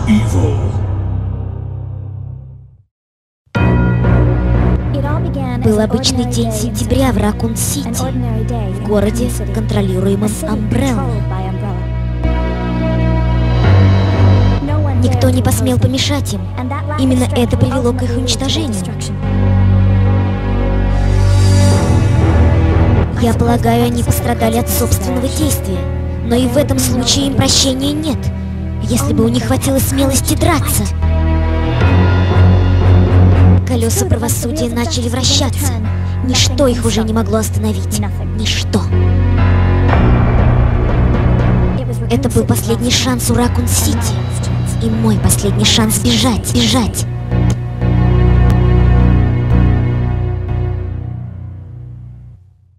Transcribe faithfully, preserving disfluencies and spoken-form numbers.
evil. Был обычный день сентября в Ракун-Сити, в городе, контролируемом Umbrella. Никто не посмел помешать им. Именно это привело к их уничтожению. Я полагаю, они пострадали от собственного действия. Но и в этом случае им прощения нет, если бы у них хватило смелости драться. Колеса правосудия начали вращаться. Ничто их уже не могло остановить. Ничто. Это был последний шанс у Ракун-Сити. И мой последний шанс бежать, бежать.